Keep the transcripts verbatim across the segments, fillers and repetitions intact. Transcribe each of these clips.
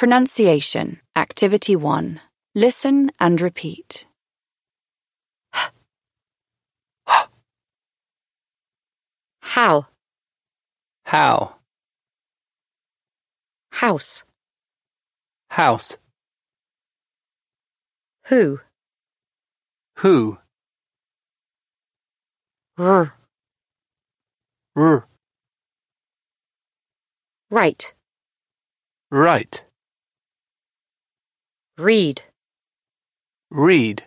Pronunciation, Activity one. Listen and repeat. How, How. house, House. who, Who. r, R. right, Right. read, Read.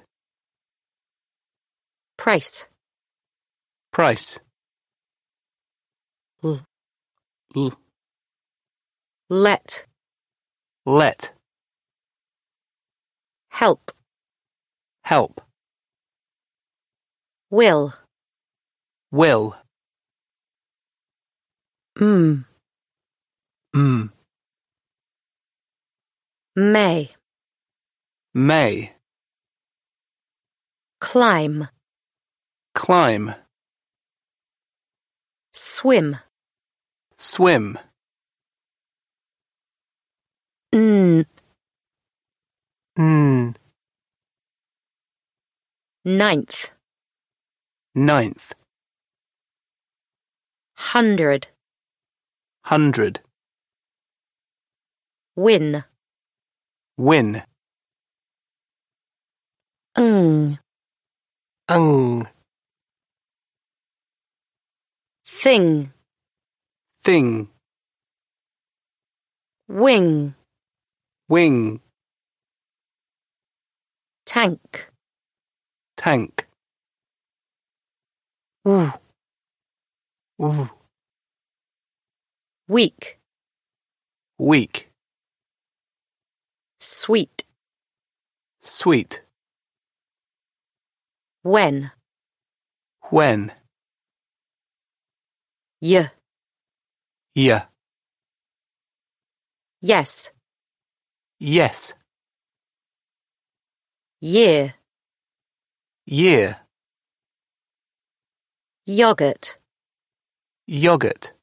price, Price. l, L. let, Let. help, Help. will, Will. mm, Mm. may, May. climb, Climb. swim, Swim. n, N. ninth, Ninth. hundred, Hundred. win, Win. ng, Ung. thing, Thing. wing, Wing. tank, Tank. w, W. week, Week. sweet, Sweet. when, When. y, Yeah. yes, Yes. year, Year. yogurt. Yogurt.